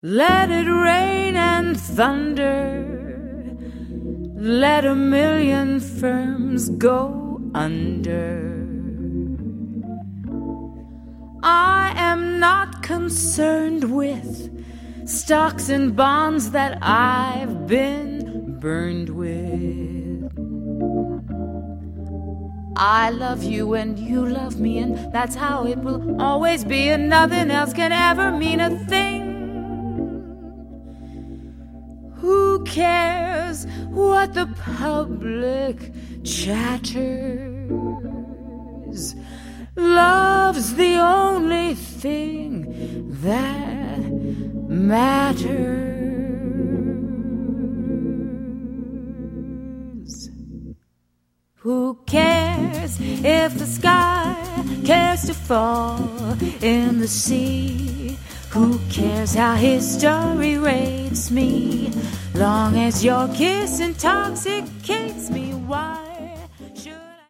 Let it rain and thunder. Let a million firms go under. I am not concerned with stocks and bonds that I've been burned with. I love you and you love me, and that's how it will always be, and nothing else can ever mean a thing. Who cares what the public chatters? Love's the only thing that matters. Who cares if the sky cares to fall in the sea? Who cares how history rates me? Long as your kiss intoxicates me, why?